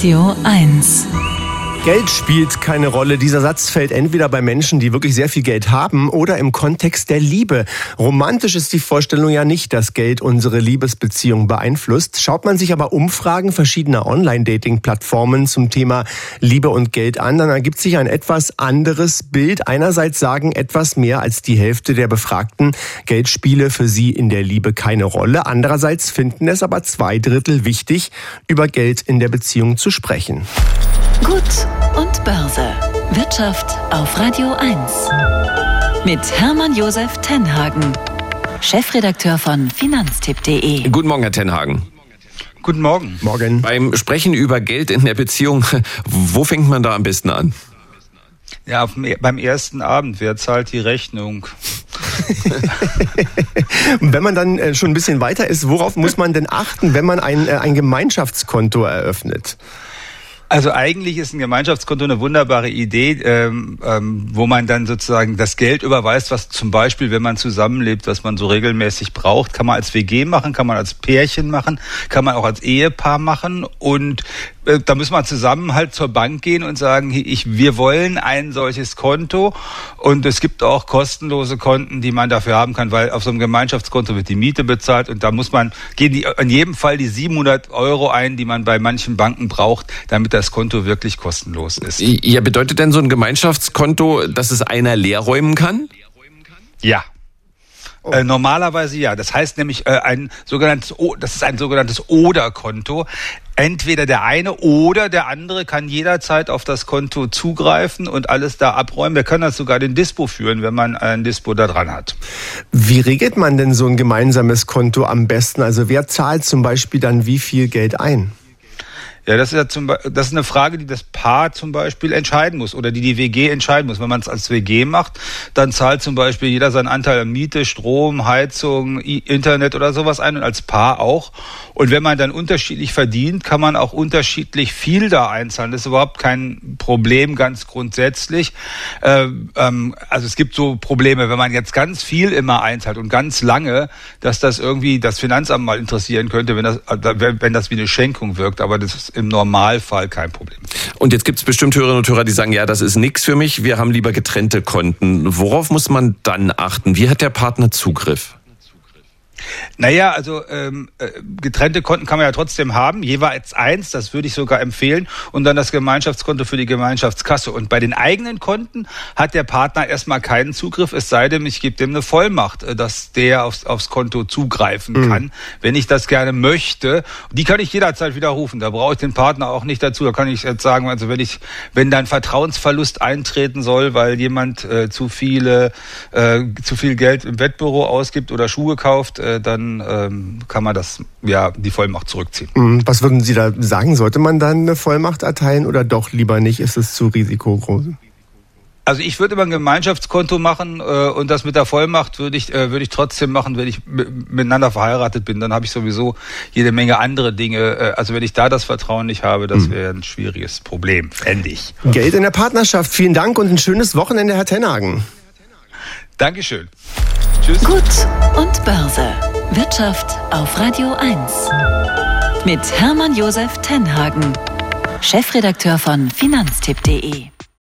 Radio 1. Geld spielt keine Rolle. Dieser Satz fällt entweder bei Menschen, die wirklich sehr viel Geld haben, oder im Kontext der Liebe. Romantisch ist die Vorstellung ja nicht, dass Geld unsere Liebesbeziehung beeinflusst. Schaut man sich aber Umfragen verschiedener Online-Dating-Plattformen zum Thema Liebe und Geld an, dann ergibt sich ein etwas anderes Bild. Einerseits sagen etwas mehr als die Hälfte der Befragten, Geld spiele für sie in der Liebe keine Rolle. Andererseits finden es aber 2/3 wichtig, über Geld in der Beziehung zu sprechen. Gut und Börse. Wirtschaft auf Radio 1. Mit Hermann Josef Tenhagen, Chefredakteur von Finanztipp.de. Guten Morgen, Herr Tenhagen. Guten Morgen. Morgen. Beim Sprechen über Geld in der Beziehung, wo fängt man da am besten an? Ja, beim ersten Abend, wer zahlt die Rechnung? Und wenn man dann schon ein bisschen weiter ist, worauf muss man denn achten, wenn man ein Gemeinschaftskonto eröffnet? Also eigentlich ist ein Gemeinschaftskonto eine wunderbare Idee, wo man dann sozusagen das Geld überweist, was zum Beispiel, wenn man zusammenlebt, was man so regelmäßig braucht, kann man als WG machen, kann man als Pärchen machen, kann man auch als Ehepaar machen, und da müssen wir zusammen halt zur Bank gehen und sagen, wir wollen ein solches Konto, und es gibt auch kostenlose Konten, die man dafür haben kann, weil auf so einem Gemeinschaftskonto wird die Miete bezahlt, und da gehen in jedem Fall die 700 € ein, die man bei manchen Banken braucht, damit das Konto wirklich kostenlos ist. Ja, bedeutet denn so ein Gemeinschaftskonto, dass es einer leer räumen kann? Ja. Normalerweise ja. Das heißt nämlich das ist ein sogenanntes Oder-Konto. Entweder der eine oder der andere kann jederzeit auf das Konto zugreifen und alles da abräumen. Wir können das sogar den Dispo führen, wenn man ein Dispo da dran hat. Wie regelt man denn so ein gemeinsames Konto am besten? Also wer zahlt zum Beispiel dann wie viel Geld ein? Ja, das ist eine Frage, die das Paar zum Beispiel entscheiden muss oder die WG entscheiden muss. Wenn man es als WG macht, dann zahlt zum Beispiel jeder seinen Anteil an Miete, Strom, Heizung, Internet oder sowas ein, und als Paar auch. Und wenn man dann unterschiedlich verdient, kann man auch unterschiedlich viel da einzahlen. Das ist überhaupt kein Problem, ganz grundsätzlich. Also es gibt so Probleme, wenn man jetzt ganz viel immer einzahlt und ganz lange, dass das irgendwie das Finanzamt mal interessieren könnte, wenn das wie eine Schenkung wirkt. Aber das ist im Normalfall kein Problem. Und jetzt gibt es bestimmt Hörerinnen und Hörer, die sagen, ja, das ist nichts für mich, wir haben lieber getrennte Konten. Worauf muss man dann achten? Wie hat der Partner Zugriff? Naja, also getrennte Konten kann man ja trotzdem haben, jeweils eins, das würde ich sogar empfehlen, und dann das Gemeinschaftskonto für die Gemeinschaftskasse. Und bei den eigenen Konten hat der Partner erstmal keinen Zugriff, es sei denn, ich gebe dem eine Vollmacht, dass der aufs Konto zugreifen kann, wenn ich das gerne möchte. Die kann ich jederzeit widerrufen, da brauche ich den Partner auch nicht dazu. Da kann ich jetzt sagen, also wenn dann Vertrauensverlust eintreten soll, weil jemand zu viel Geld im Wettbüro ausgibt oder Schuhe kauft, dann kann man die Vollmacht zurückziehen. Was würden Sie da sagen? Sollte man dann eine Vollmacht erteilen oder doch lieber nicht? Ist es zu risikogroß? Also ich würde immer ein Gemeinschaftskonto machen, und das mit der Vollmacht würde ich trotzdem machen, wenn ich miteinander verheiratet bin. Dann habe ich sowieso jede Menge andere Dinge. Also wenn ich da das Vertrauen nicht habe, das wäre ein schwieriges Problem, fände ich. Geld in der Partnerschaft. Vielen Dank und ein schönes Wochenende, Herr Tenhagen. Dankeschön. Tschüss. Gut und Börse. Wirtschaft auf Radio 1. Mit Hermann Josef Tenhagen, Chefredakteur von Finanztipp.de.